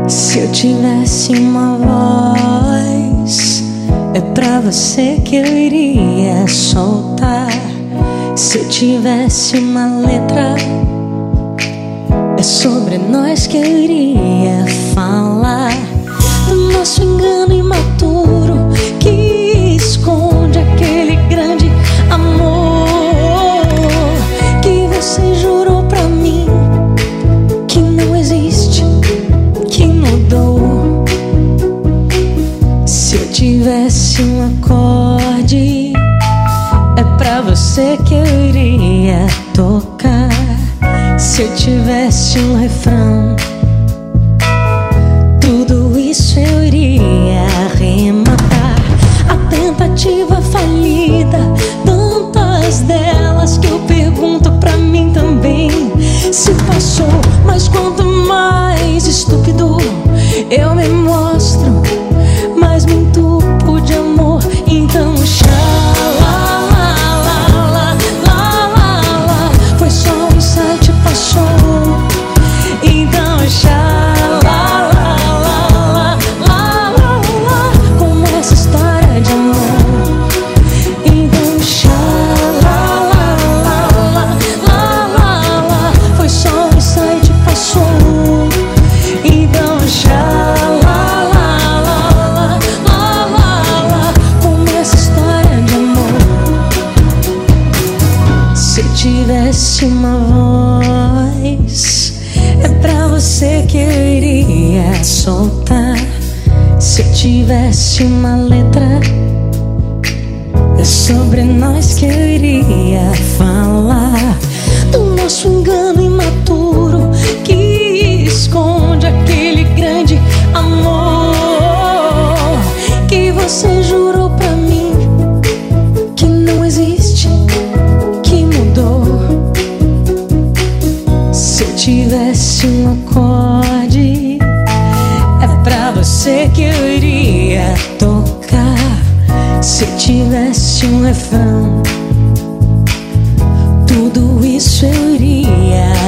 Se eu tivesse uma voz, é pra você que eu iria soltar. Se eu tivesse uma letra, é sobre nós que eu iria falar. Do nosso engano imaturo que esconde aquele grande amor que você jurou pra mim que não existe, que mudou. Se eu tivesse um acorde, é pra você que eu iria tocar. Se eu tivesse um refrão, tudo isso eu iria arrematar. A tentativa falida, tantas delas que eu pergunto pra mim também se passou. Mas quanto mais estúpido eu me mostro, mais me entupo de amor. Então foi só um insight, passou. Então como essa história de amor. Então foi só um insight, passou. Então como essa história de amor. Se eu tivesse uma voz, é pra você que eu iria soltar. Se eu tivesse uma letra, é sobre nós que eu iria falar. Do nosso engano imaturo que esconde aquele grande amor que você jurou pra mim que não existe, que mudou. Se eu tivesse um acorde, é pra você que eu iria tocar. Se eu tivesse um refrão, tudo isso eu iria